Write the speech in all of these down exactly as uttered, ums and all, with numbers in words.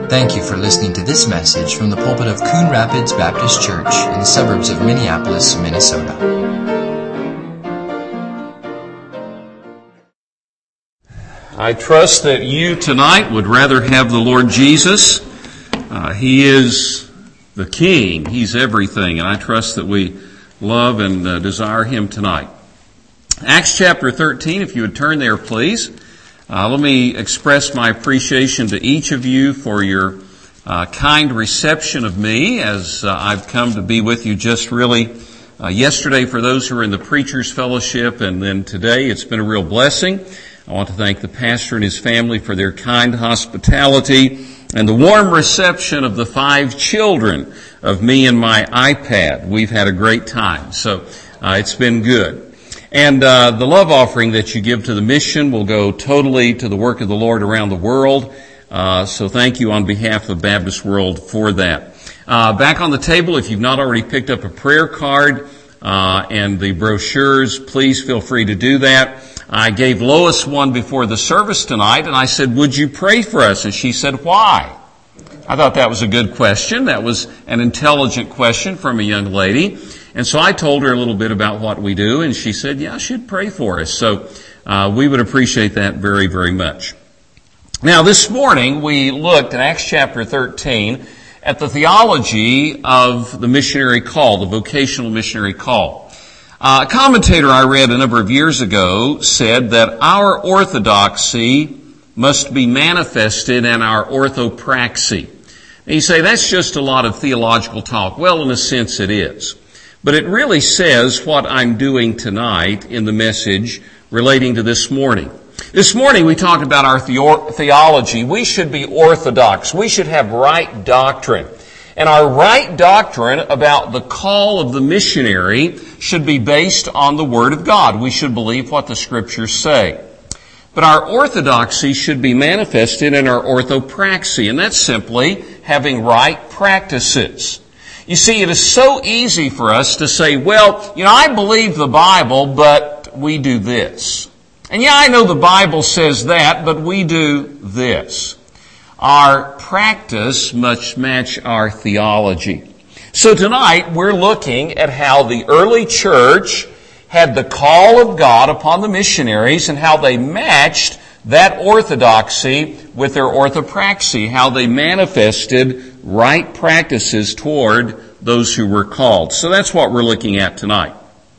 Thank you for listening to this message from the pulpit of Coon Rapids Baptist Church in the suburbs of Minneapolis, Minnesota. I trust that you tonight would rather have the Lord Jesus. Uh, he is the King. He's everything, and I trust that we love and uh, desire Him tonight. Acts chapter thirteen, if you would turn there, please. Uh, let me express my appreciation to each of you for your uh, kind reception of me as uh, I've come to be with you just really uh, yesterday for those who are in the Preachers Fellowship, and then today. It's been a real blessing. I want to thank the pastor and his family for their kind hospitality and the warm reception of the five children of me and my iPad. We've had a great time, so uh, it's been good. And uh the love offering that you give to the mission will go totally to the work of the Lord around the world. Uh so thank you on behalf of Baptist World for that. Uh back on the table, if you've not already picked up a prayer card uh and the brochures, please feel free to do that. I gave Lois one before the service tonight, and I said, would you pray for us? And she said, why? I thought that was a good question. That was an intelligent question from a young lady. And so I told her a little bit about what we do, and she said, yeah, I should pray for us. So uh we would appreciate that very, very much. Now, this morning we looked in Acts chapter thirteen at the theology of the missionary call, the vocational missionary call. Uh, a commentator I read a number of years ago said that our orthodoxy must be manifested in our orthopraxy. And you say, that's just a lot of theological talk. Well, in a sense it is. But it really says what I'm doing tonight in the message relating to this morning. This morning we talked about our theo- theology. We should be orthodox. We should have right doctrine. And our right doctrine about the call of the missionary should be based on the Word of God. We should believe what the Scriptures say. But our orthodoxy should be manifested in our orthopraxy, and that's simply having right practices. You see, it is so easy for us to say, well, you know, I believe the Bible, but we do this. And yeah, I know the Bible says that, but we do this. Our practice must match our theology. So tonight, we're looking at how the early church had the call of God upon the missionaries and how they matched that orthodoxy with their orthopraxy, how they manifested right practices toward those who were called. So that's what we're looking at tonight.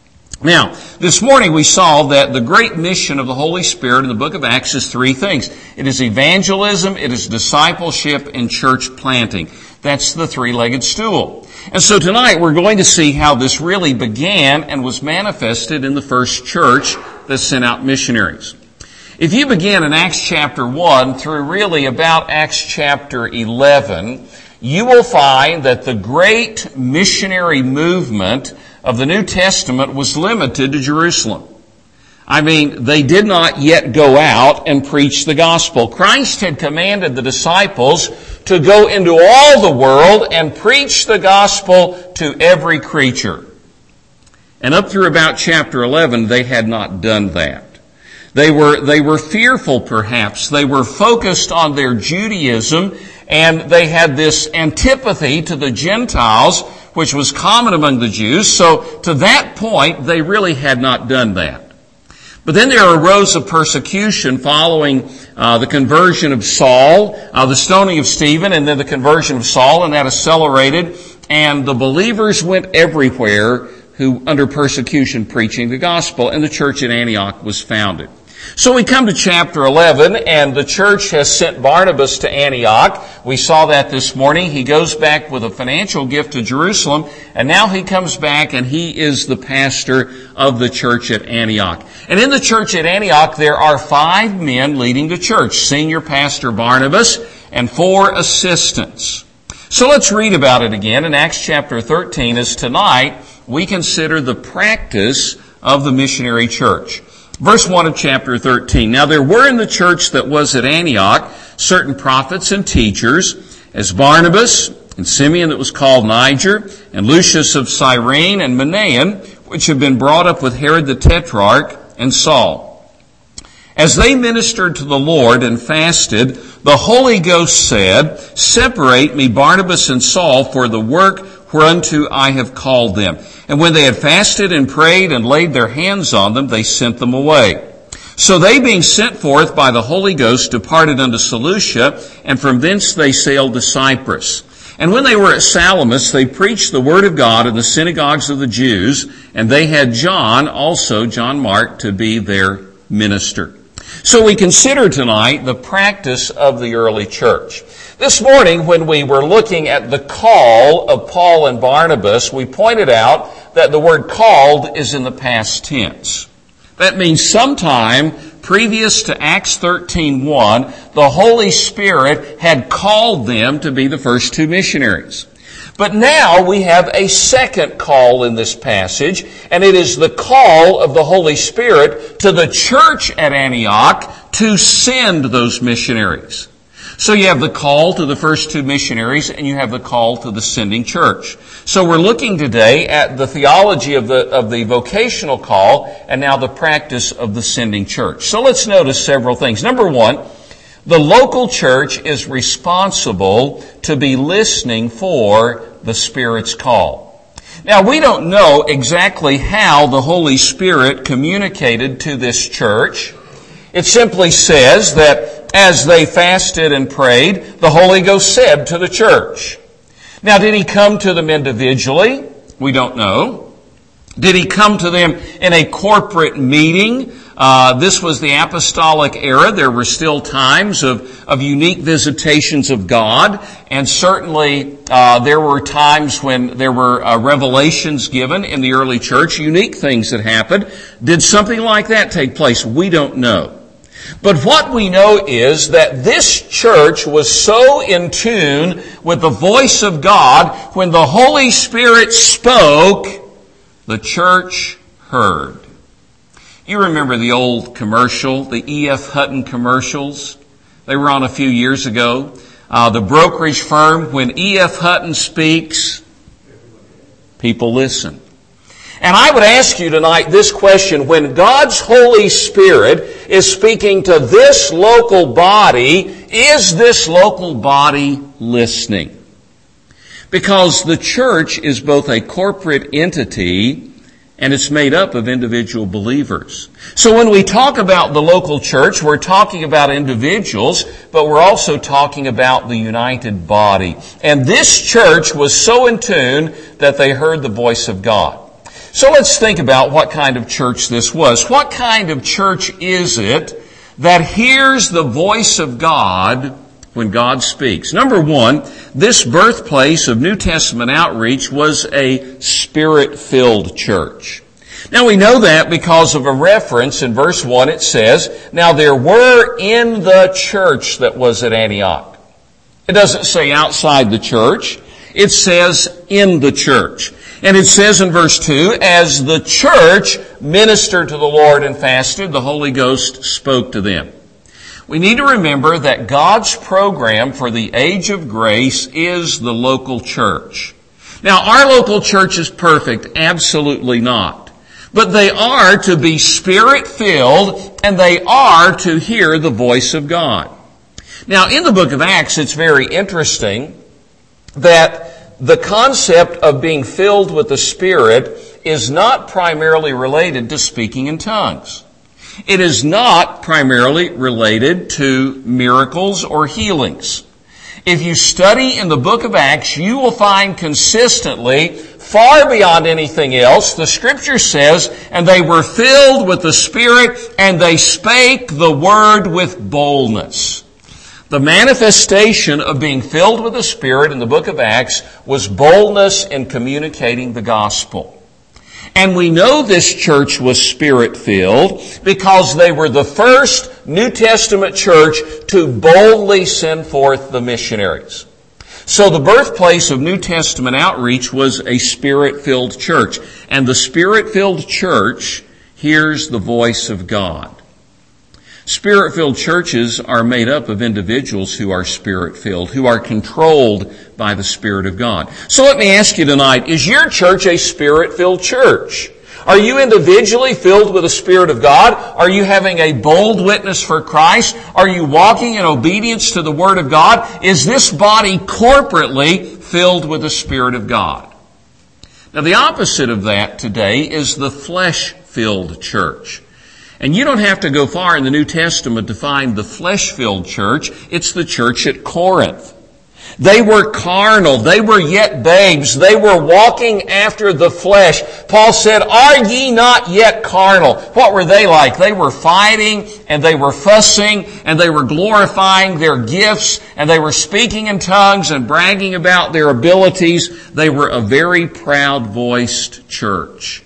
Now, this morning we saw that the great mission of the Holy Spirit in the book of Acts is three things. It is evangelism, it is discipleship, and church planting. That's the three-legged stool. And so tonight we're going to see how this really began and was manifested in the first church that sent out missionaries. If you begin in Acts chapter one through really about Acts chapter eleven, you will find that the great missionary movement of the New Testament was limited to Jerusalem. I mean, they did not yet go out and preach the gospel. Christ had commanded the disciples to go into all the world and preach the gospel to every creature. And up through about chapter eleven, they had not done that. They were, they were fearful perhaps. They were focused on their Judaism, and they had this antipathy to the Gentiles, which was common among the Jews. So to that point, they really had not done that. But then there arose a persecution following uh, the conversion of Saul, uh, the stoning of Stephen, and then the conversion of Saul, and that accelerated. And the believers went everywhere who, under persecution, preaching the gospel, and the church at Antioch was founded. So we come to chapter eleven, and the church has sent Barnabas to Antioch. We saw that this morning. He goes back with a financial gift to Jerusalem, and now he comes back and he is the pastor of the church at Antioch. And in the church at Antioch, there are five men leading the church: senior pastor Barnabas and four assistants. So let's read about it again in Acts chapter thirteen, as tonight we consider the practice of the missionary church. Verse one of chapter thirteen. Now there were in the church that was at Antioch certain prophets and teachers, as Barnabas and Simeon that was called Niger, and Lucius of Cyrene, and Manaen, which had been brought up with Herod the Tetrarch, and Saul. As they ministered to the Lord and fasted, the Holy Ghost said, "Separate me Barnabas and Saul for the work whereunto I have called them." And when they had fasted and prayed and laid their hands on them, they sent them away. So they, being sent forth by the Holy Ghost, departed unto Seleucia, and from thence they sailed to Cyprus. And when they were at Salamis, they preached the word of God in the synagogues of the Jews, and they had John, also John Mark, to be their minister. So we consider tonight the practice of the early church. This morning, when we were looking at the call of Paul and Barnabas, we pointed out that the word called is in the past tense. That means sometime previous to Acts thirteen one, the Holy Spirit had called them to be the first two missionaries. But now we have a second call in this passage, and it is the call of the Holy Spirit to the church at Antioch to send those missionaries. So you have the call to the first two missionaries, and you have the call to the sending church. So we're looking today at the theology of the, of the vocational call, and now the practice of the sending church. So let's notice several things. Number one, the local church is responsible to be listening for the Spirit's call. Now, we don't know exactly how the Holy Spirit communicated to this church. It simply says that as they fasted and prayed, the Holy Ghost said to the church. Now, did He come to them individually? We don't know. Did He come to them in a corporate meeting? Uh, this was the apostolic era. There were still times of, of unique visitations of God, and certainly uh, there were times when there were uh, revelations given in the early church, unique things that happened. Did something like that take place? We don't know. But what we know is that this church was so in tune with the voice of God, when the Holy Spirit spoke, the church heard. You remember the old commercial, the E F Hutton commercials? They were on a few years ago. Uh, the brokerage firm, when E F Hutton speaks, people listen. And I would ask you tonight this question: when God's Holy Spirit is speaking to this local body, is this local body listening? Because the church is both a corporate entity and it's made up of individual believers. So when we talk about the local church, we're talking about individuals, but we're also talking about the united body. And this church was so in tune that they heard the voice of God. So let's think about what kind of church this was. What kind of church is it that hears the voice of God when God speaks? Number one, this birthplace of New Testament outreach was a Spirit-filled church. Now we know that because of a reference in verse one. It says, "Now there were in the church that was at Antioch." It doesn't say outside the church. It says in the church. And it says in verse two, "As the church ministered to the Lord and fasted, the Holy Ghost spoke to them." We need to remember that God's program for the age of grace is the local church. Now, our local church is perfect? Absolutely not. But they are to be Spirit-filled, and they are to hear the voice of God. Now, in the book of Acts, it's very interesting that the concept of being filled with the Spirit is not primarily related to speaking in tongues. It is not primarily related to miracles or healings. If you study in the book of Acts, you will find consistently, far beyond anything else, the Scripture says, "And they were filled with the Spirit, and they spake the word with boldness." The manifestation of being filled with the Spirit in the book of Acts was boldness in communicating the gospel. And we know this church was Spirit-filled because they were the first New Testament church to boldly send forth the missionaries. So the birthplace of New Testament outreach was a Spirit-filled church. And the Spirit-filled church hears the voice of God. Spirit-filled churches are made up of individuals who are Spirit-filled, who are controlled by the Spirit of God. So let me ask you tonight, is your church a Spirit-filled church? Are you individually filled with the Spirit of God? Are you having a bold witness for Christ? Are you walking in obedience to the Word of God? Is this body corporately filled with the Spirit of God? Now, the opposite of that today is the flesh-filled church. And you don't have to go far in the New Testament to find the flesh-filled church. It's the church at Corinth. They were carnal. They were yet babes. They were walking after the flesh. Paul said, "Are ye not yet carnal?" What were they like? They were fighting, and they were fussing, and they were glorifying their gifts, and they were speaking in tongues and bragging about their abilities. They were a very proud-voiced church.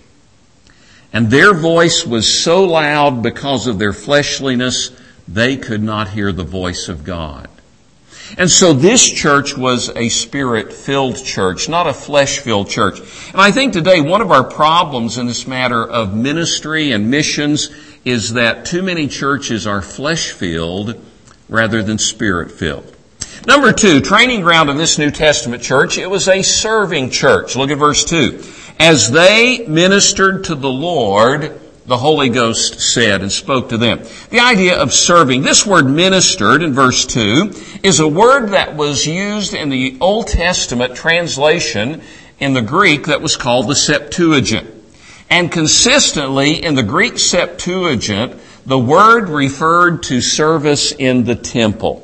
And their voice was so loud because of their fleshliness, they could not hear the voice of God. And so this church was a Spirit-filled church, not a flesh-filled church. And I think today one of our problems in this matter of ministry and missions is that too many churches are flesh-filled rather than Spirit-filled. Number two, training ground of this New Testament church, it was a serving church. Look at verse two. As they ministered to the Lord, the Holy Ghost said and spoke to them. The idea of serving, this word ministered in verse two, is a word that was used in the Old Testament translation in the Greek that was called the Septuagint. And consistently in the Greek Septuagint, the word referred to service in the temple.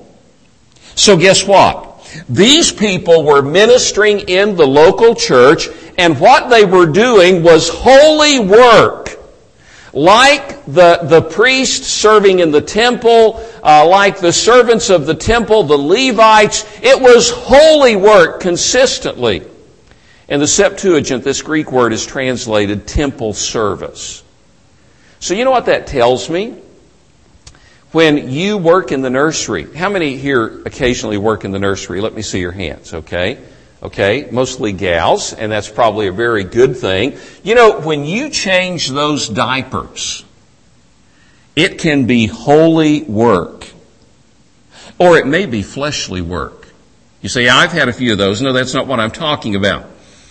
So guess what? These people were ministering in the local church, and what they were doing was holy work. Like the, the priest serving in the temple, uh, like the servants of the temple, the Levites, it was holy work consistently. In the Septuagint, this Greek word is translated temple service. So you know what that tells me? When you work in the nursery, how many here occasionally work in the nursery? Let me see your hands, okay? Okay, mostly gals, and that's probably a very good thing. You know, when you change those diapers, it can be holy work. Or it may be fleshly work. You say, yeah, I've had a few of those. No, that's not what I'm talking about.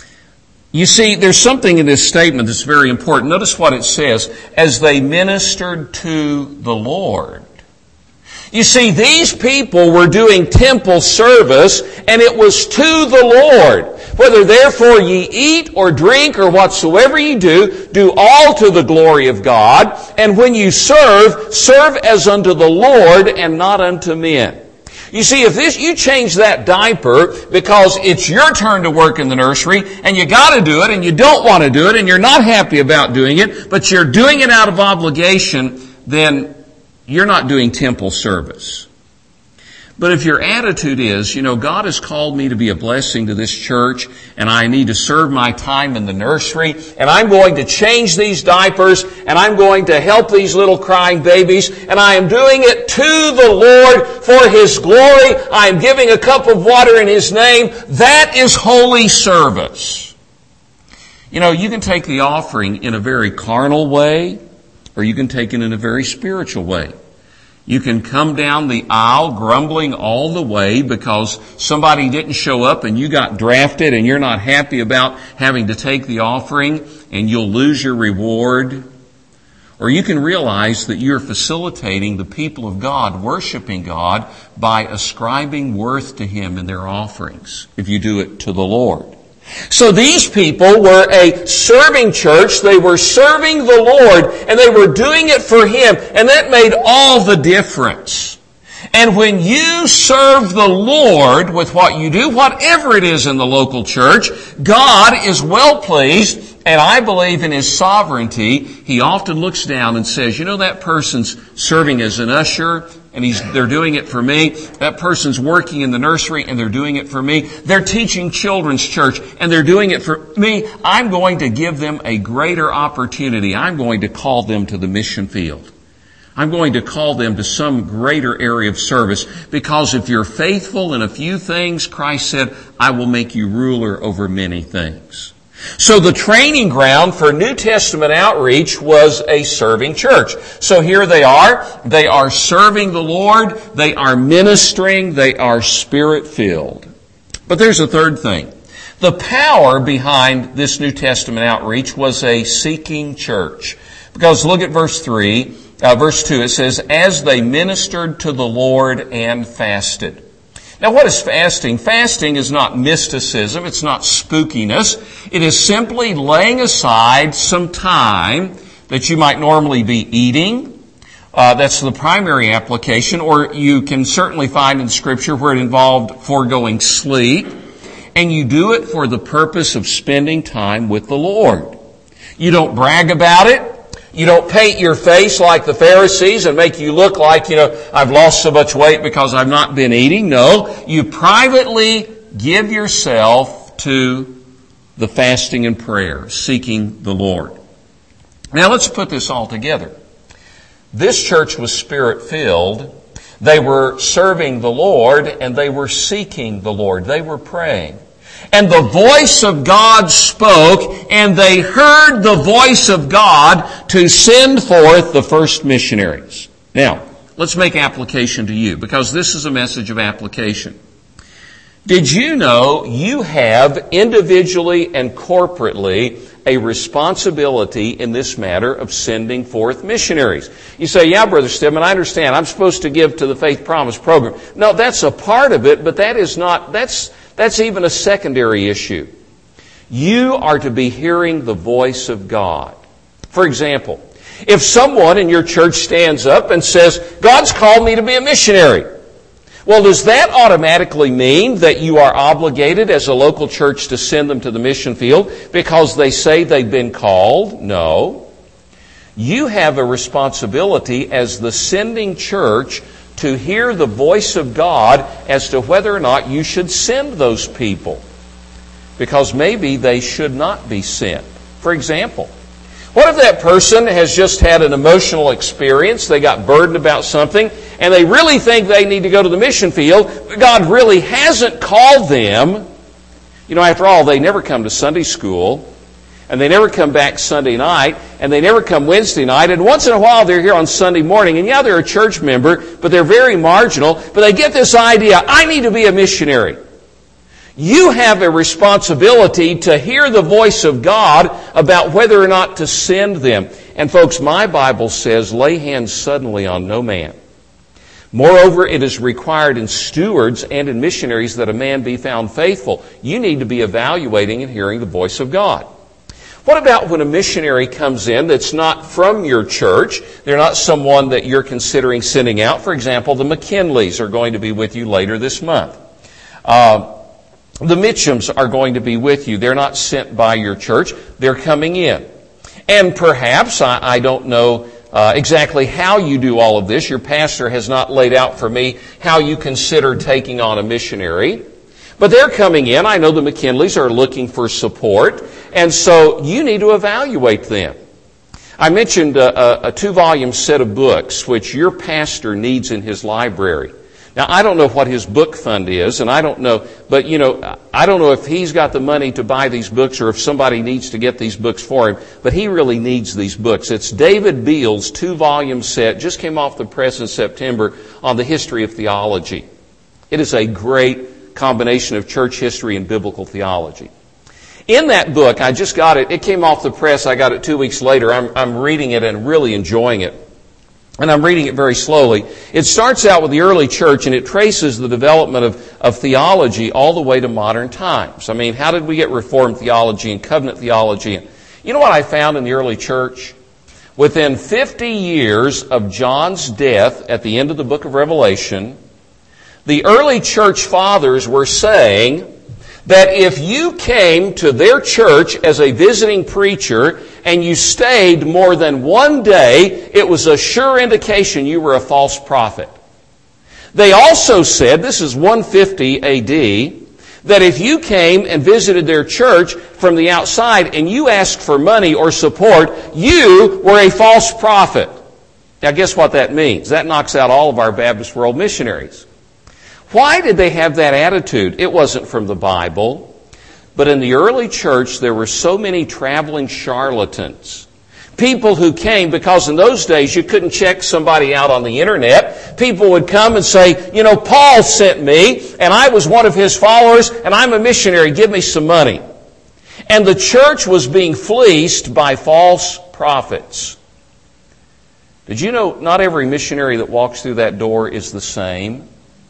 You see, there's something in this statement that's very important. Notice what it says, as they ministered to the Lord. You see, these people were doing temple service, and it was to the Lord. Whether therefore ye eat or drink or whatsoever ye do, do all to the glory of God. And when you serve, serve as unto the Lord and not unto men. You see, if this, you change that diaper because it's your turn to work in the nursery and you got to do it and you don't want to do it and you're not happy about doing it, but you're doing it out of obligation, then you're not doing temple service. But if your attitude is, you know, God has called me to be a blessing to this church and I need to serve my time in the nursery and I'm going to change these diapers and I'm going to help these little crying babies and I am doing it to the Lord for His glory. I am giving a cup of water in His name. That is holy service. You know, you can take the offering in a very carnal way or you can take it in a very spiritual way. You can come down the aisle grumbling all the way because somebody didn't show up and you got drafted and you're not happy about having to take the offering and you'll lose your reward. Or you can realize that you're facilitating the people of God worshiping God by ascribing worth to Him in their offerings if you do it to the Lord. So these people were a serving church. They were serving the Lord and they were doing it for Him. And that made all the difference. And when you serve the Lord with what you do, whatever it is in the local church, God is well pleased. And I believe in His sovereignty. He often looks down and says, you know, that person's serving as an usher and he's, they're doing it for me. That person's working in the nursery and they're doing it for me. They're teaching children's church and they're doing it for me. I'm going to give them a greater opportunity. I'm going to call them to the mission field. I'm going to call them to some greater area of service because if you're faithful in a few things, Christ said, I will make you ruler over many things. So the training ground for New Testament outreach was a serving church. So here they are. They are serving the Lord. They are ministering. They are Spirit-filled. But there's a third thing. The power behind this New Testament outreach was a seeking church. Because look at verse three, uh, verse two, it says, as they ministered to the Lord and fasted. Now what is fasting? Fasting is not mysticism, it's not spookiness. It is simply laying aside some time that you might normally be eating. Uh, that's the primary application, or you can certainly find in Scripture where it involved foregoing sleep. And you do it for the purpose of spending time with the Lord. You don't brag about it. You don't paint your face like the Pharisees and make you look like, you know, I've lost so much weight because I've not been eating. No, you privately give yourself to the fasting and prayer, seeking the Lord. Now let's put this all together. This church was Spirit-filled. They were serving the Lord and they were seeking the Lord. They were praying. And the voice of God spoke, and they heard the voice of God to send forth the first missionaries. Now, let's make application to you, because this is a message of application. Did you know you have individually and corporately a responsibility in this matter of sending forth missionaries? You say, yeah, Brother Stedman, I understand. I'm supposed to give to the Faith Promise program. No, that's a part of it, but that is not, that's, that's even a secondary issue. You are to be hearing the voice of God. For example, if someone in your church stands up and says, God's called me to be a missionary, well, does that automatically mean that you are obligated as a local church to send them to the mission field because they say they've been called? No. You have a responsibility as the sending church to hear the voice of God as to whether or not you should send those people, because maybe they should not be sent. For example, what if that person has just had an emotional experience, they got burdened about something, and they really think they need to go to the mission field, but God really hasn't called them? You know, after all, they never come to Sunday school, and they never come back Sunday night, and they never come Wednesday night, and once in a while they're here on Sunday morning, and yeah, they're a church member, but they're very marginal, but they get this idea, I need to be a missionary. You have a responsibility to hear the voice of God about whether or not to send them. And folks, my Bible says, lay hands suddenly on no man. Moreover, it is required in stewards and in missionaries that a man be found faithful. You need to be evaluating and hearing the voice of God. What about when a missionary comes in that's not from your church? They're not someone that you're considering sending out. For example, the McKinleys are going to be with you later this month. Uh, The Mitchums are going to be with you. They're not sent by your church. They're coming in. And perhaps, I, I don't know uh, exactly how you do all of this. Your pastor has not laid out for me how you consider taking on a missionary. But they're coming in. I know the McKinleys are looking for support. And so you need to evaluate them. I mentioned a, a, a two-volume set of books which your pastor needs in his library. Now, I don't know what his book fund is, and I don't know, but, you know, I don't know if he's got the money to buy these books or if somebody needs to get these books for him, but he really needs these books. It's David Beale's two-volume set, just came off the press in September, on the history of theology. It is a great combination of church history and biblical theology. In that book, I just got it, it came off the press, I got it two weeks later, I'm, I'm reading it and really enjoying it. And I'm reading it very slowly. It starts out with the early church, and it traces the development of, of theology all the way to modern times. I mean, how did we get Reformed theology and covenant theology? And you know what I found in the early church? Within fifty years of John's death at the end of the book of Revelation, the early church fathers were saying that if you came to their church as a visiting preacher and you stayed more than one day, it was a sure indication you were a false prophet. They also said, this is one fifty A D, that if you came and visited their church from the outside and you asked for money or support, you were a false prophet. Now guess what that means? That knocks out all of our Baptist World missionaries. Why did they have that attitude? It wasn't from the Bible. But in the early church, there were so many traveling charlatans people who came, because in those days you couldn't check somebody out on the internet. People would come and say, you know, Paul sent me, and I was one of his followers, and I'm a missionary. Give me some money. And the church was being fleeced by false prophets. Did you know not every missionary that walks through that door is the same?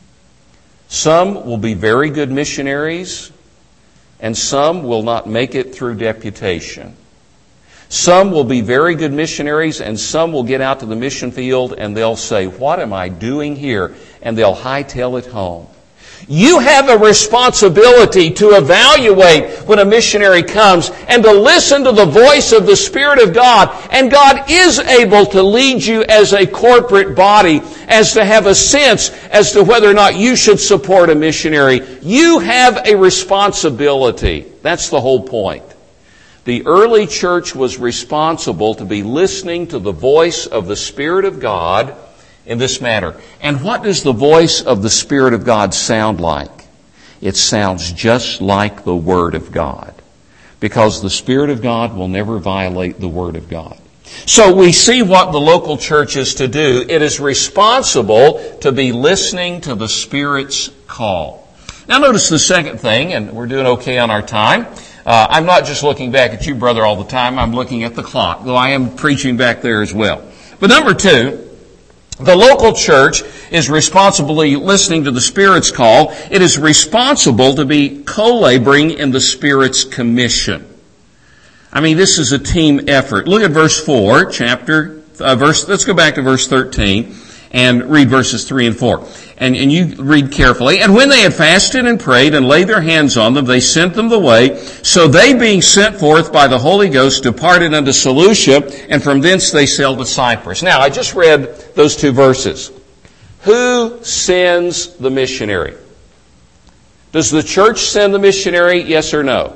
Some will be very good missionaries, and some will not make it through deputation. Some will be very good missionaries, and some will get out to the mission field and they'll say, what am I doing here? And they'll hightail it home. You have a responsibility to evaluate when a missionary comes and to listen to the voice of the Spirit of God. And God is able to lead you as a corporate body, as to have a sense as to whether or not you should support a missionary. You have a responsibility. That's the whole point. The early church was responsible to be listening to the voice of the Spirit of God in this matter. And what does the voice of the Spirit of God sound like? It sounds just like the Word of God, because the Spirit of God will never violate the Word of God. So we see what the local church is to do. It is responsible to be listening to the Spirit's call. Now notice the second thing, and we're doing okay on our time. Uh, I'm not just looking back at you, brother, all the time. I'm looking at the clock, though I am preaching back there as well. But number two, the local church is responsibly listening to the Spirit's call. It is responsible to be co-laboring in the Spirit's commission. I mean, this is a team effort. Look at verse four, chapter, uh, verse, let's go back to verse thirteen and read verses three and four. And, and you read carefully. And when they had fasted and prayed and laid their hands on them, they sent them the way. So they, being sent forth by the Holy Ghost, departed unto Seleucia, and from thence they sailed to Cyprus. Now, I just read those two verses. Who sends the missionary? Does the church send the missionary, yes or no?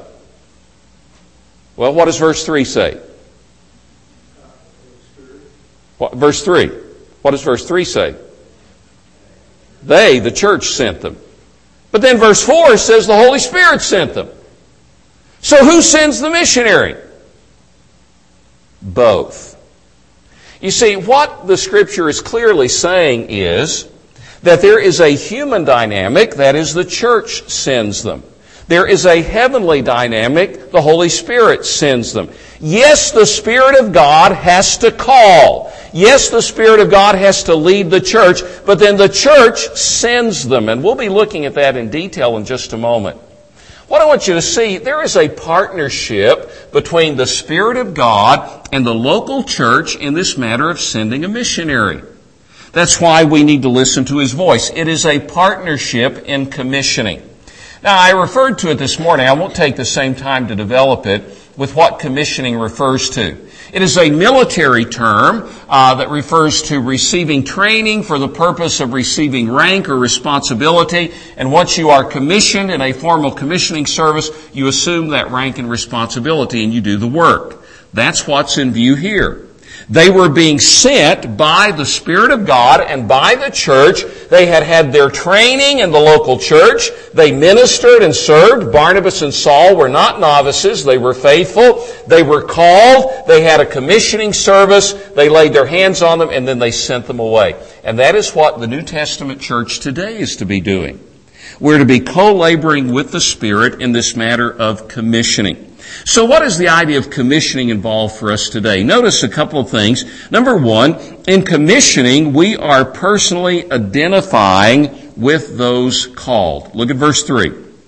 Well, what does verse three say? What, verse three. What does verse three say? They, the church, sent them. But then verse four says the Holy Spirit sent them. So who sends the missionary? Both. You see, what the Scripture is clearly saying is that there is a human dynamic, that is, the church sends them. There is a heavenly dynamic, the Holy Spirit sends them. Yes, the Spirit of God has to call. Yes, the Spirit of God has to lead the church, but then the church sends them. And we'll be looking at that in detail in just a moment. What I want you to see, there is a partnership between the Spirit of God and the local church in this matter of sending a missionary. That's why we need to listen to His voice. It is a partnership in commissioning. Now, I referred to it this morning. I won't take the same time to develop it with what commissioning refers to. It is a military term uh, that refers to receiving training for the purpose of receiving rank or responsibility. And once you are commissioned in a formal commissioning service, you assume that rank and responsibility and you do the work. That's what's in view here. They were being sent by the Spirit of God and by the church. They had had their training in the local church. They ministered and served. Barnabas and Saul were not novices. They were faithful. They were called. They had a commissioning service. They laid their hands on them, and then they sent them away. And that is what the New Testament church today is to be doing. We're to be co-laboring with the Spirit in this matter of commissioning. So what is the idea of commissioning involved for us today? Notice a couple of things. Number one, in commissioning, we are personally identifying with those called. Look at verse three.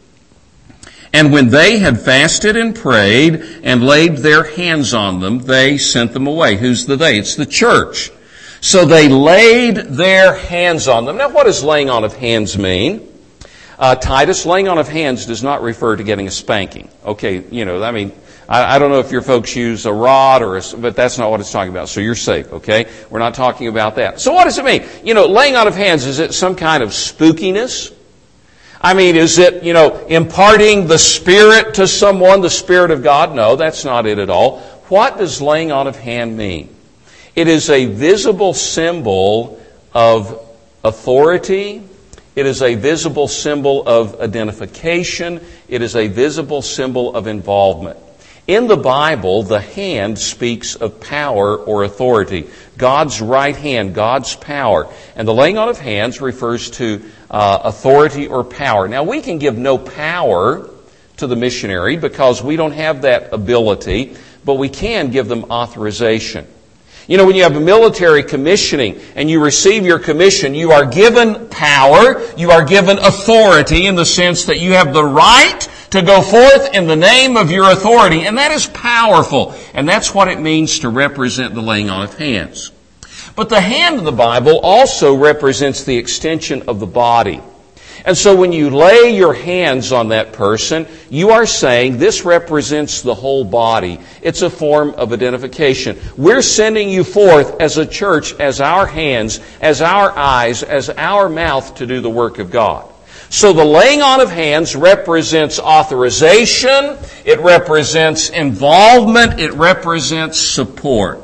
And when they had fasted and prayed and laid their hands on them, they sent them away. Who's the they? It's the church. So they laid their hands on them. Now, what does laying on of hands mean? Uh, Titus, laying on of hands does not refer to getting a spanking. Okay, you know, I mean, I, I don't know if your folks use a rod or a, but that's not what it's talking about. So you're safe, okay? We're not talking about that. So what does it mean? You know, laying on of hands, is it some kind of spookiness? I mean, is it, you know, imparting the Spirit to someone, the Spirit of God? No, that's not it at all. What does laying on of hand mean? It is a visible symbol of authority. It is a visible symbol of identification. It is a visible symbol of involvement. In the Bible, the hand speaks of power or authority. God's right hand, God's power. And the laying on of hands refers to uh, authority or power. Now, we can give no power to the missionary because we don't have that ability, but we can give them authorization. You know, when you have a military commissioning and you receive your commission, you are given power, you are given authority in the sense that you have the right to go forth in the name of your authority. And that is powerful. And that's what it means to represent the laying on of hands. But the hand of the Bible also represents the extension of the body. And so when you lay your hands on that person, you are saying this represents the whole body. It's a form of identification. We're sending you forth as a church, as our hands, as our eyes, as our mouth to do the work of God. So the laying on of hands represents authorization, it represents involvement, it represents support.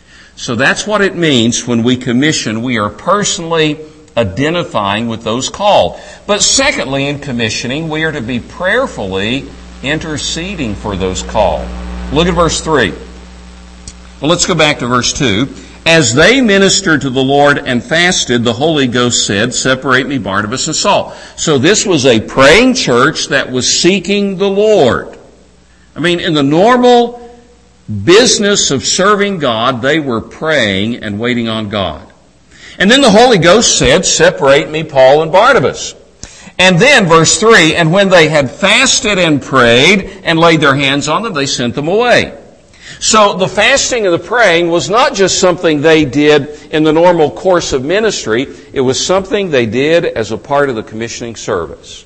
So that's what it means when we commission. We are personally identifying with those called. But secondly, in commissioning, we are to be prayerfully interceding for those called. Look at verse three. Well, let's go back to verse two. As they ministered to the Lord and fasted, the Holy Ghost said, "Separate me Barnabas and Saul." So this was a praying church that was seeking the Lord. I mean, in the normal business of serving God, they were praying and waiting on God. And then the Holy Ghost said, "Separate me Paul and Barnabas." And then, verse three, and when they had fasted and prayed and laid their hands on them, they sent them away. So the fasting and the praying was not just something they did in the normal course of ministry. It was something they did as a part of the commissioning service.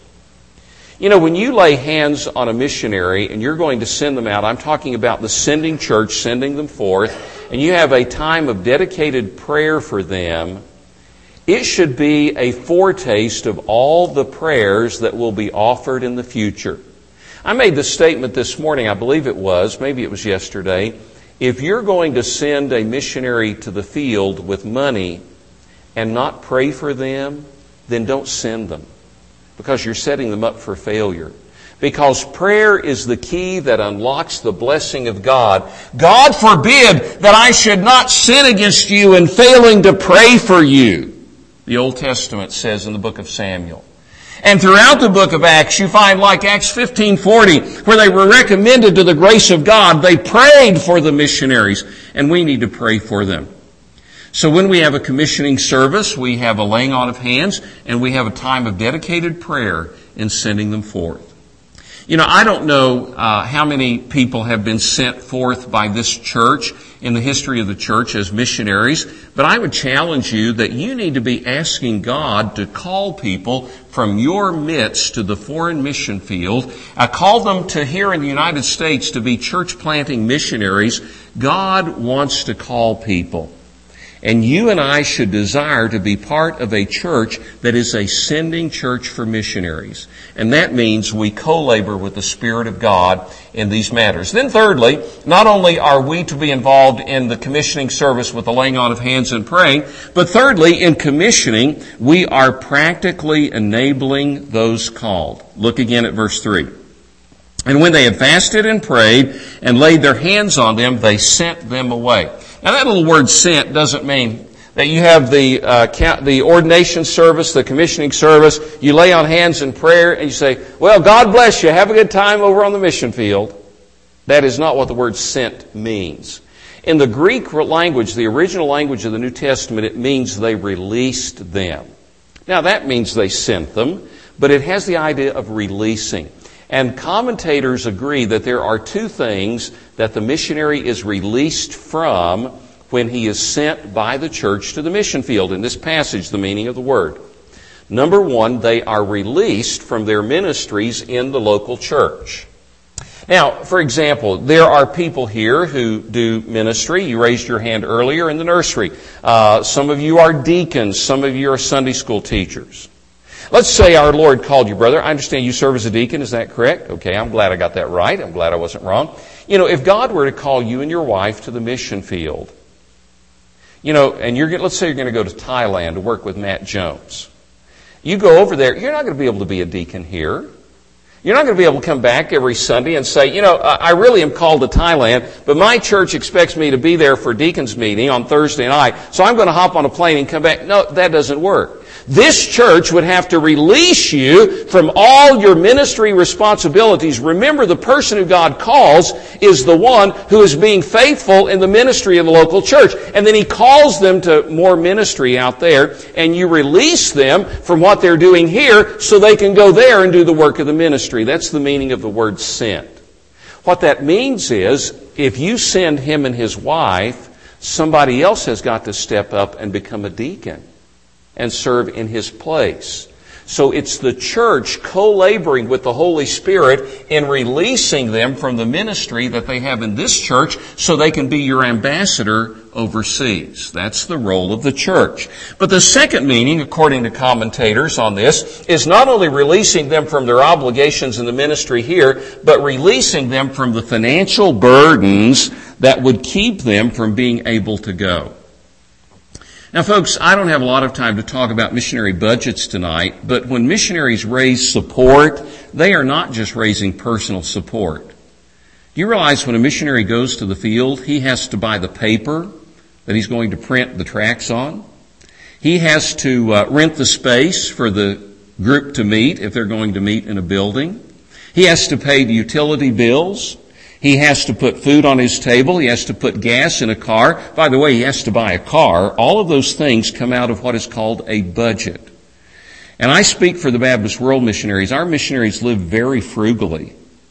You know, when you lay hands on a missionary and you're going to send them out, I'm talking about the sending church, sending them forth, and you have a time of dedicated prayer for them, it should be a foretaste of all the prayers that will be offered in the future. I made this statement this morning, I believe it was, maybe it was yesterday. If you're going to send a missionary to the field with money and not pray for them, then don't send them, because you're setting them up for failure. Because prayer is the key that unlocks the blessing of God. God forbid that I should not sin against you in failing to pray for you, the Old Testament says in the book of Samuel. And throughout the book of Acts, you find like Acts fifteen forty, where they were recommended to the grace of God. They prayed for the missionaries, and we need to pray for them. So when we have a commissioning service, we have a laying on of hands, and we have a time of dedicated prayer in sending them forth. You know, I don't know uh, how many people have been sent forth by this church in the history of the church as missionaries, but I would challenge you that you need to be asking God to call people from your midst to the foreign mission field. Uh, call them to here in the United States to be church planting missionaries. God wants to call people. And you and I should desire to be part of a church that is a sending church for missionaries. And that means we co-labor with the Spirit of God in these matters. Then thirdly, not only are we to be involved in the commissioning service with the laying on of hands and praying, but thirdly, in commissioning, we are practically enabling those called. Look again at verse three. And when they had fasted and prayed and laid their hands on them, they sent them away. Now that little word "sent" doesn't mean that you have the uh, the ordination service, the commissioning service, you lay on hands in prayer and you say, "Well, God bless you, have a good time over on the mission field." That is not what the word "sent" means. In the Greek language, the original language of the New Testament, it means they released them. Now that means they sent them, but it has the idea of releasing. And commentators agree that there are two things that the missionary is released from when he is sent by the church to the mission field. In this passage, the meaning of the word. Number one, they are released from their ministries in the local church. Now, for example, there are people here who do ministry. You raised your hand earlier in the nursery. Uh, some of you are deacons. Some of you are Sunday school teachers. Let's say our Lord called you, brother. I understand you serve as a deacon. Is that correct? Okay, I'm glad I got that right. I'm glad I wasn't wrong. You know, if God were to call you and your wife to the mission field, you know, and you're, let's say you're going to go to Thailand to work with Matt Jones. You go over there, you're not going to be able to be a deacon here. You're not going to be able to come back every Sunday and say, you know, I really am called to Thailand, but my church expects me to be there for deacons meeting on Thursday night, so I'm going to hop on a plane and come back. No, that doesn't work. This church would have to release you from all your ministry responsibilities. Remember, the person who God calls is the one who is being faithful in the ministry of the local church. And then He calls them to more ministry out there, and you release them from what they're doing here so they can go there and do the work of the ministry. That's the meaning of the word sent. What that means is, if you send him and his wife, somebody else has got to step up and become a deacon and serve in his place. So it's the church co-laboring with the Holy Spirit in releasing them from the ministry that they have in this church so they can be your ambassador overseas. That's the role of the church. But the second meaning, according to commentators on this, is not only releasing them from their obligations in the ministry here, but releasing them from the financial burdens that would keep them from being able to go. Now, folks, I don't have a lot of time to talk about missionary budgets tonight, but when missionaries raise support, they are not just raising personal support. Do you realize when a missionary goes to the field, he has to buy the paper that he's going to print the tracts on? He has to uh, rent the space for the group to meet if they're going to meet in a building. He has to pay the utility bills. He has to put food on his table. He has to put gas in a car. By the way, he has to buy a car. All of those things come out of what is called a budget. And I speak for the Baptist World missionaries. Our missionaries live very frugally.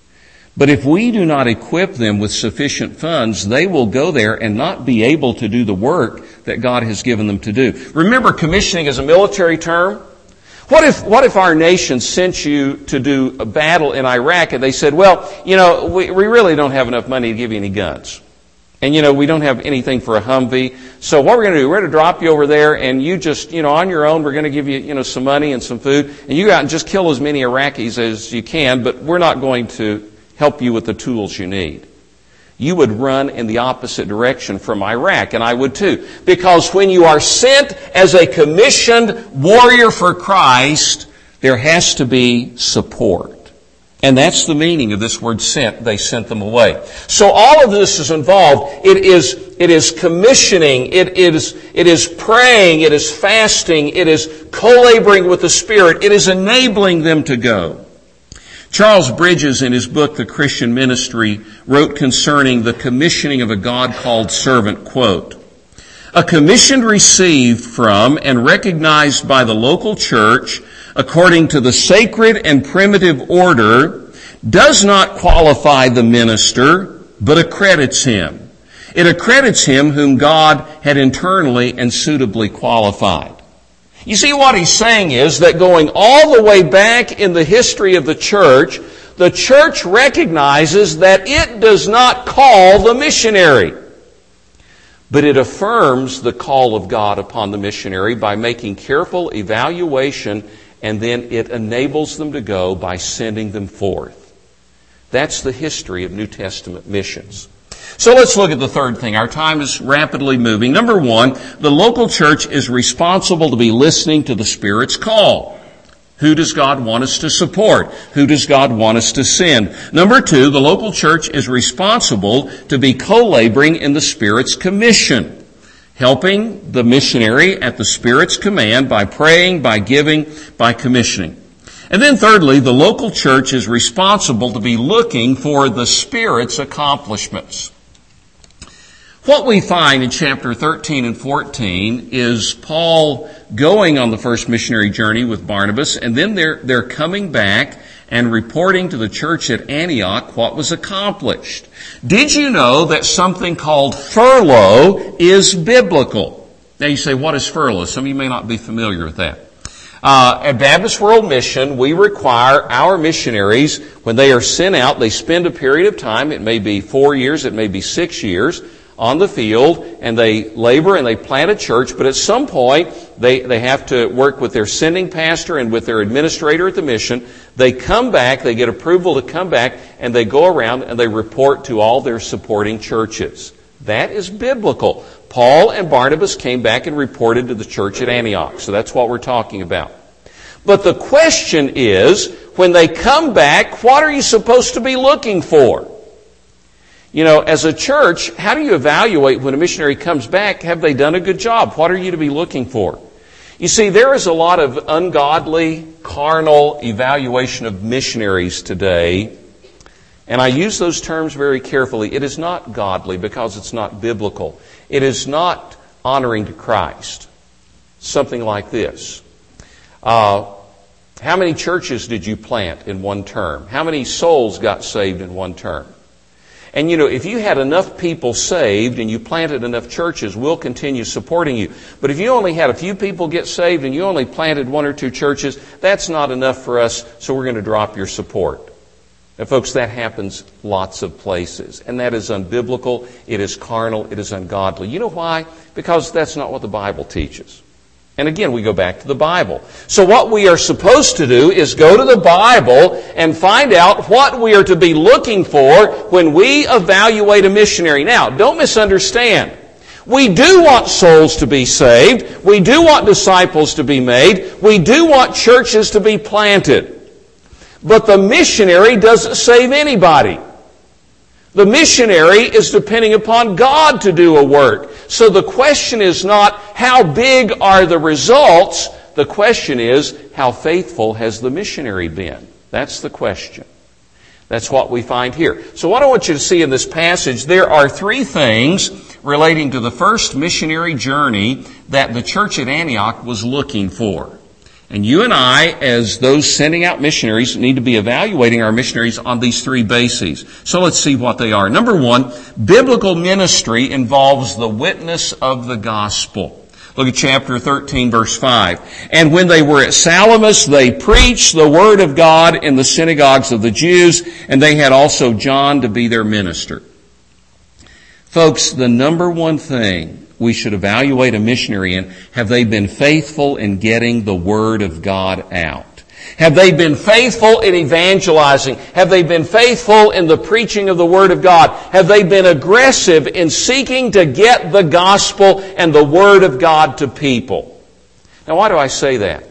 But if we do not equip them with sufficient funds, they will go there and not be able to do the work that God has given them to do. Remember, commissioning is a military term. What if, what if our nation sent you to do a battle in Iraq and they said, well, you know, we, we really don't have enough money to give you any guns. And, you know, we don't have anything for a Humvee. So what we're going to do, we're going to drop you over there and you just, you know, on your own, we're going to give you, you know, some money and some food. And you go out and just kill as many Iraqis as you can, but we're not going to help you with the tools you need. You would run in the opposite direction from Iraq, and I would too. Because when you are sent as a commissioned warrior for Christ, there has to be support. And that's the meaning of this word sent. They sent them away. So all of this is involved. It is, it is commissioning. It is, it is praying. It is fasting. It is co-laboring with the Spirit. It is enabling them to go. Charles Bridges, in his book, The Christian Ministry, wrote concerning the commissioning of a God-called servant, quote, "A commission received from and recognized by the local church according to the sacred and primitive order does not qualify the minister, but accredits him. It accredits him whom God had internally and suitably qualified." You see, what he's saying is that going all the way back in the history of the church, the church recognizes that it does not call the missionary, but it affirms the call of God upon the missionary by making careful evaluation, and then it enables them to go by sending them forth. That's the history of New Testament missions. So let's look at the third thing. Our time is rapidly moving. Number one, the local church is responsible to be listening to the Spirit's call. Who does God want us to support? Who does God want us to send? Number two, the local church is responsible to be co-laboring in the Spirit's commission, helping the missionary at the Spirit's command by praying, by giving, by commissioning. And then thirdly, the local church is responsible to be looking for the Spirit's accomplishments. What we find in chapter thirteen and fourteen is Paul going on the first missionary journey with Barnabas, and then they're, they're coming back and reporting to the church at Antioch what was accomplished. Did you know that something called furlough is biblical? Now you say, what is furlough? Some of you may not be familiar with that. Uh, at Baptist World Mission, we require our missionaries, when they are sent out, they spend a period of time, it may be four years, it may be six years, on the field, and they labor and they plant a church, but at some point, they, they have to work with their sending pastor and with their administrator at the mission. They come back, they get approval to come back, and they go around and they report to all their supporting churches. That is biblical. Paul and Barnabas came back and reported to the church at Antioch. So that's what we're talking about. But the question is, when they come back, what are you supposed to be looking for? You know, as a church, how do you evaluate when a missionary comes back? Have they done a good job? What are you to be looking for? You see, there is a lot of ungodly, carnal evaluation of missionaries today. And I use those terms very carefully. It is not godly because it's not biblical. It is not honoring to Christ. Something like this. Uh, how many churches did you plant in one term? How many souls got saved in one term? And you know, if you had enough people saved and you planted enough churches, we'll continue supporting you. But if you only had a few people get saved and you only planted one or two churches, that's not enough for us, so we're going to drop your support. And folks, that happens lots of places. And that is unbiblical, it is carnal, it is ungodly. You know why? Because that's not what the Bible teaches. And again, we go back to the Bible. So what we are supposed to do is go to the Bible and find out what we are to be looking for when we evaluate a missionary. Now, don't misunderstand. We do want souls to be saved. We do want disciples to be made. We do want churches to be planted. But the missionary doesn't save anybody. The missionary is depending upon God to do a work. So the question is not how big are the results. The question is how faithful has the missionary been. That's the question. That's what we find here. So what I want you to see in this passage, there are three things relating to the first missionary journey that the church at Antioch was looking for. And you and I, as those sending out missionaries, need to be evaluating our missionaries on these three bases. So let's see what they are. Number one, biblical ministry involves the witness of the gospel. Look at chapter thirteen, verse five. And when they were at Salamis, they preached the word of God in the synagogues of the Jews, and they had also John to be their minister. Folks, the number one thing we should evaluate a missionary in, have they been faithful in getting the Word of God out? Have they been faithful in evangelizing? Have they been faithful in the preaching of the Word of God? Have they been aggressive in seeking to get the gospel and the Word of God to people? Now, why do I say that?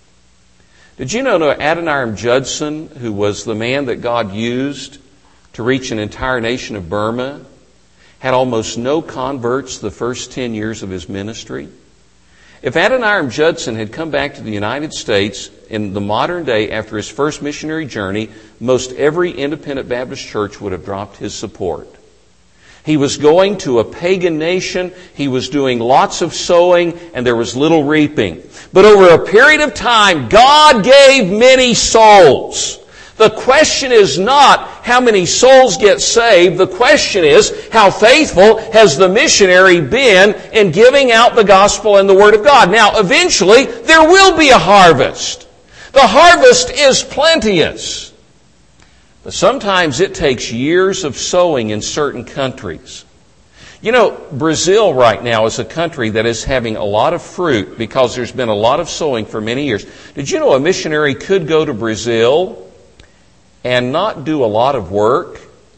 Did you know Adoniram Judson, who was the man that God used to reach an entire nation of Burma, had almost no converts the first ten years of his ministry? If Adoniram Judson had come back to the United States in the modern day after his first missionary journey, most every independent Baptist church would have dropped his support. He was going to a pagan nation, he was doing lots of sowing, and there was little reaping. But over a period of time, God gave many souls. The question is not how many souls get saved. The question is how faithful has the missionary been in giving out the gospel and the Word of God. Now, eventually, there will be a harvest. The harvest is plenteous. But sometimes it takes years of sowing in certain countries. You know, Brazil right now is a country that is having a lot of fruit because there's been a lot of sowing for many years. Did you know a missionary could go to Brazil and not do a lot of work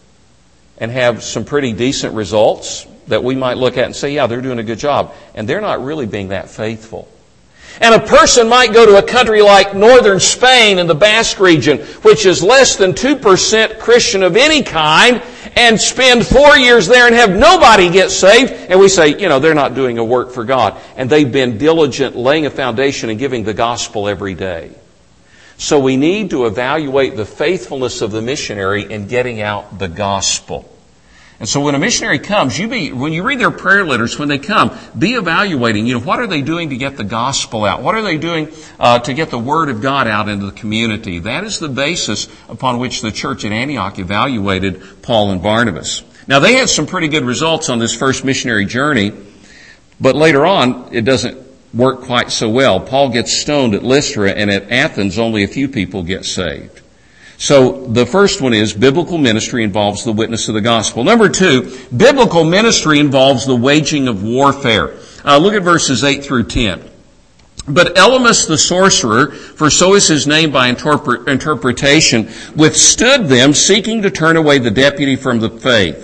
and have some pretty decent results that we might look at and say, yeah, they're doing a good job. And they're not really being that faithful. And a person might go to a country like northern Spain in the Basque region, which is less than two percent Christian of any kind, and spend four years there and have nobody get saved. And we say, you know, they're not doing a work for God. And they've been diligent laying a foundation and giving the gospel every day. So we need to evaluate the faithfulness of the missionary in getting out the gospel. And so when a missionary comes, you be, when you read their prayer letters, when they come, be evaluating, you know, what are they doing to get the gospel out? What are they doing uh, to get the Word of God out into the community? That is the basis upon which the church at Antioch evaluated Paul and Barnabas. Now, they had some pretty good results on this first missionary journey, but later on, it doesn't work quite so well. Paul gets stoned at Lystra, and at Athens, only a few people get saved. So the first one is biblical ministry involves the witness of the gospel. Number two, biblical ministry involves the waging of warfare. Uh, look at verses eight through ten. But Elymas the sorcerer, for so is his name by interpret, interpretation, withstood them, seeking to turn away the deputy from the faith.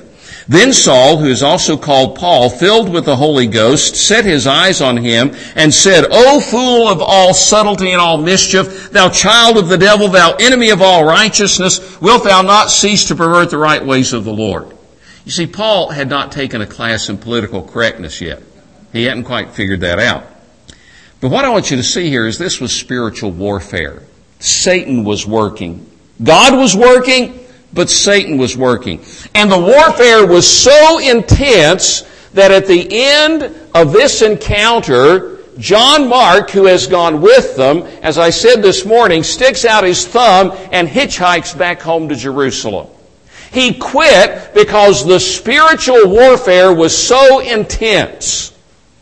Then Saul, who is also called Paul, filled with the Holy Ghost, set his eyes on him and said, O fool of all subtlety and all mischief, thou child of the devil, thou enemy of all righteousness, wilt thou not cease to pervert the right ways of the Lord? You see, Paul had not taken a class in political correctness yet. He hadn't quite figured that out. But what I want you to see here is this was spiritual warfare. Satan was working. God was working, but Satan was working. And the warfare was so intense that at the end of this encounter, John Mark, who has gone with them, as I said this morning, sticks out his thumb and hitchhikes back home to Jerusalem. He quit because the spiritual warfare was so intense.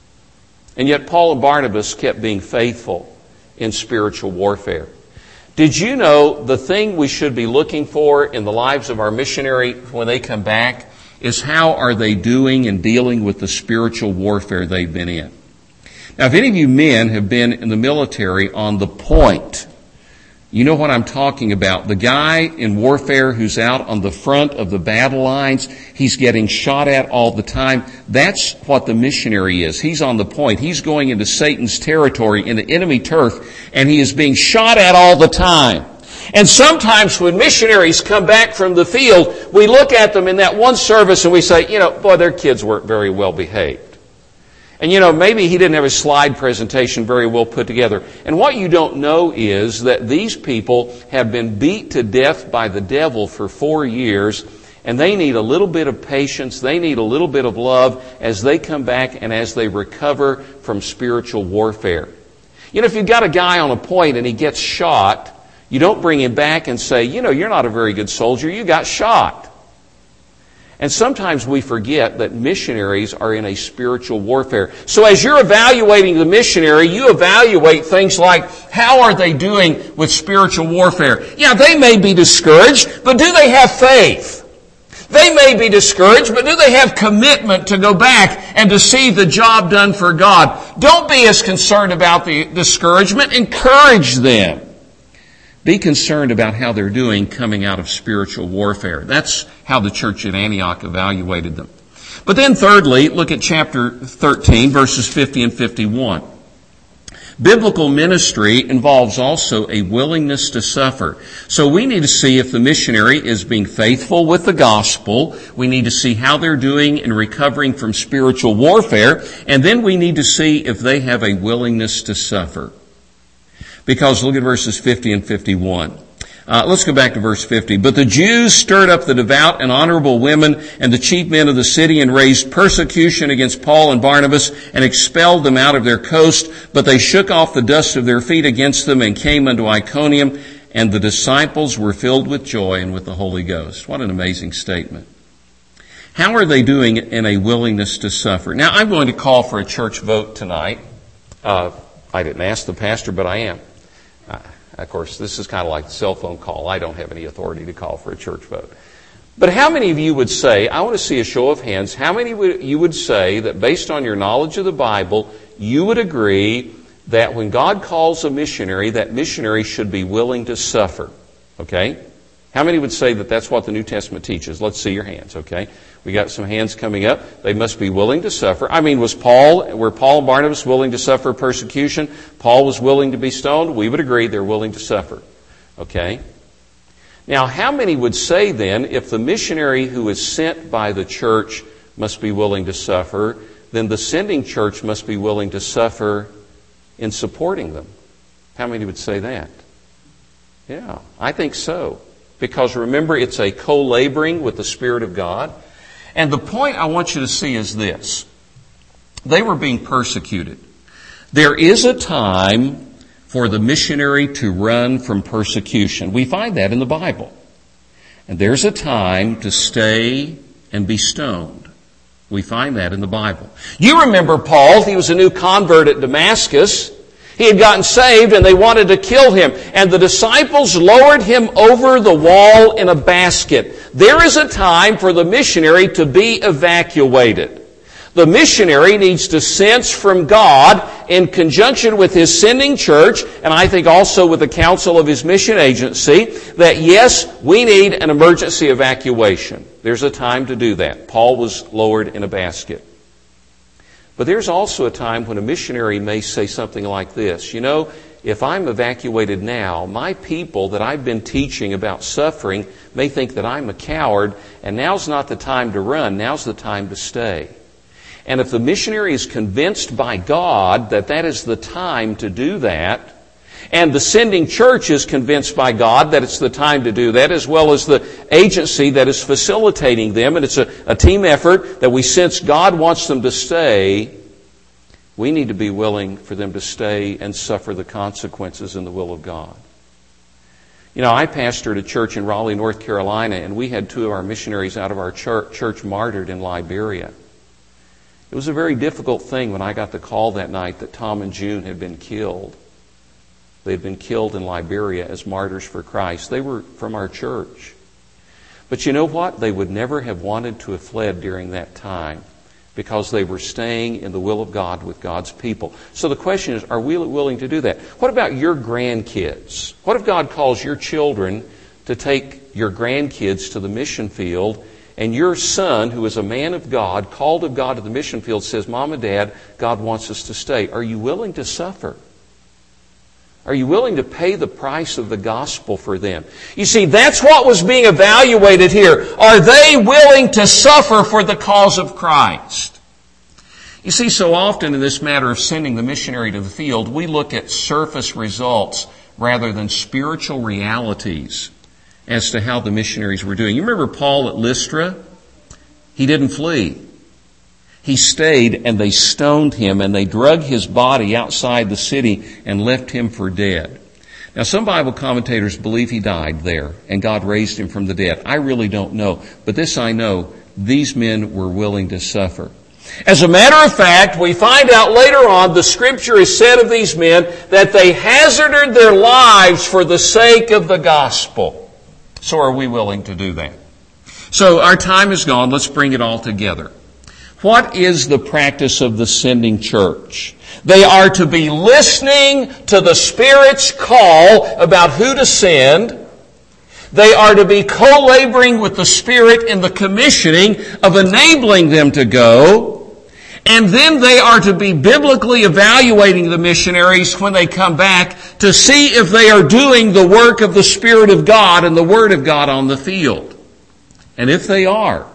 And yet Paul and Barnabas kept being faithful in spiritual warfare. Did you know the thing we should be looking for in the lives of our missionary when they come back is how are they doing and dealing with the spiritual warfare they've been in? Now, if any of you men have been in the military on the point, you know what I'm talking about. The guy in warfare who's out on the front of the battle lines, he's getting shot at all the time. That's what the missionary is. He's on the point. He's going into Satan's territory, into enemy turf, and he is being shot at all the time. And sometimes when missionaries come back from the field, we look at them in that one service and we say, you know, boy, their kids weren't very well behaved. And you know, maybe he didn't have a slide presentation very well put together. And what you don't know is that these people have been beat to death by the devil for four years, and they need a little bit of patience, they need a little bit of love as they come back and as they recover from spiritual warfare. You know, if you've got a guy on a point and he gets shot, you don't bring him back and say, you know, you're not a very good soldier, you got shot. And sometimes we forget that missionaries are in a spiritual warfare. So as you're evaluating the missionary, you evaluate things like, how are they doing with spiritual warfare? Yeah, they may be discouraged, but do they have faith? They may be discouraged, but do they have commitment to go back and to see the job done for God? Don't be as concerned about the discouragement. Encourage them. Be concerned about how they're doing coming out of spiritual warfare. That's how the church at Antioch evaluated them. But then thirdly, look at chapter thirteen, verses fifty and fifty-one. Biblical ministry involves also a willingness to suffer. So we need to see if the missionary is being faithful with the gospel. We need to see how they're doing in recovering from spiritual warfare. And then we need to see if they have a willingness to suffer. Because look at verses fifty and fifty-one. Uh, let's go back to verse fifty. But the Jews stirred up the devout and honorable women and the chief men of the city and raised persecution against Paul and Barnabas and expelled them out of their coast. But they shook off the dust of their feet against them and came unto Iconium. And the disciples were filled with joy and with the Holy Ghost. What an amazing statement. How are they doing in a willingness to suffer? Now, I'm going to call for a church vote tonight. Uh, I didn't ask the pastor, but I am. Uh, of course, this is kind of like the cell phone call. I don't have any authority to call for a church vote. But how many of you would say, I want to see a show of hands, how many of you would say that based on your knowledge of the Bible, you would agree that when God calls a missionary, that missionary should be willing to suffer? Okay? How many would say that that's what the New Testament teaches? Let's see your hands, okay? We got some hands coming up. They must be willing to suffer. I mean, was Paul, were Paul and Barnabas willing to suffer persecution? Paul was willing to be stoned? We would agree they're willing to suffer. Okay? Now, how many would say then, if the missionary who is sent by the church must be willing to suffer, then the sending church must be willing to suffer in supporting them? How many would say that? Yeah, I think so. Because remember, it's a co-laboring with the Spirit of God. And the point I want you to see is this. They were being persecuted. There is a time for the missionary to run from persecution. We find that in the Bible. And there's a time to stay and be stoned. We find that in the Bible. You remember Paul, he was a new convert at Damascus. He had gotten saved and they wanted to kill him. And the disciples lowered him over the wall in a basket. There is a time for the missionary to be evacuated. The missionary needs to sense from God in conjunction with his sending church, and I think also with the counsel of his mission agency, that yes, we need an emergency evacuation. There's a time to do that. Paul was lowered in a basket. But there's also a time when a missionary may say something like this: you know, if I'm evacuated now, my people that I've been teaching about suffering may think that I'm a coward, and now's not the time to run, now's the time to stay. And if the missionary is convinced by God that that is the time to do that, and the sending church is convinced by God that it's the time to do that, as well as the agency that is facilitating them, and it's a, a team effort that we sense God wants them to stay, we need to be willing for them to stay and suffer the consequences in the will of God. You know, I pastored a church in Raleigh, North Carolina, and we had two of our missionaries out of our church, church martyred in Liberia. It was a very difficult thing when I got the call that night that Tom and June had been killed. They had been killed in Liberia as martyrs for Christ. They were from our church. But you know what? They would never have wanted to have fled during that time because they were staying in the will of God with God's people. So the question is, are we willing to do that? What about your grandkids? What if God calls your children to take your grandkids to the mission field, and your son, who is a man of God, called of God to the mission field, says, Mom and Dad, God wants us to stay. Are you willing to suffer? Are you willing to pay the price of the gospel for them? You see, that's what was being evaluated here. Are they willing to suffer for the cause of Christ? You see, so often in this matter of sending the missionary to the field, we look at surface results rather than spiritual realities as to how the missionaries were doing. You remember Paul at Lystra? He didn't flee. He stayed, and they stoned him, and they drug his body outside the city and left him for dead. Now, some Bible commentators believe he died there, and God raised him from the dead. I really don't know. But this I know, these men were willing to suffer. As a matter of fact, we find out later on, the Scripture is said of these men that they hazarded their lives for the sake of the gospel. So are we willing to do that? So our time is gone. Let's bring it all together. What is the practice of the sending church? They are to be listening to the Spirit's call about who to send. They are to be co-laboring with the Spirit in the commissioning of enabling them to go. And then they are to be biblically evaluating the missionaries when they come back to see if they are doing the work of the Spirit of God and the Word of God on the field. And if they are,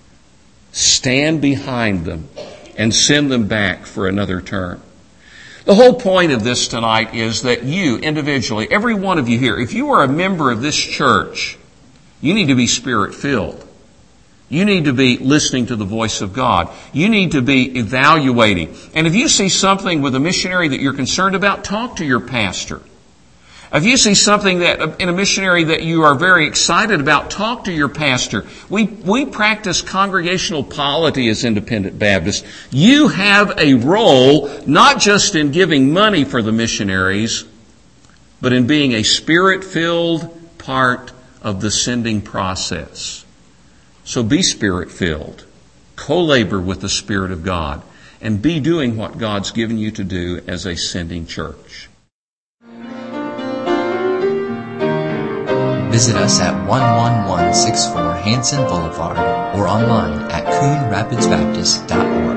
stand behind them and send them back for another term. The whole point of this tonight is that you, individually, every one of you here, if you are a member of this church, you need to be Spirit-filled. You need to be listening to the voice of God. You need to be evaluating. And if you see something with a missionary that you're concerned about, talk to your pastor. If you see something that in a missionary that you are very excited about, talk to your pastor. We we practice congregational polity as Independent Baptists. You have a role not just in giving money for the missionaries, but in being a Spirit-filled part of the sending process. So be Spirit-filled, co-labor with the Spirit of God, and be doing what God's given you to do as a sending church. Visit us at one one one six four Hanson Boulevard or online at coon rapids baptist dot org.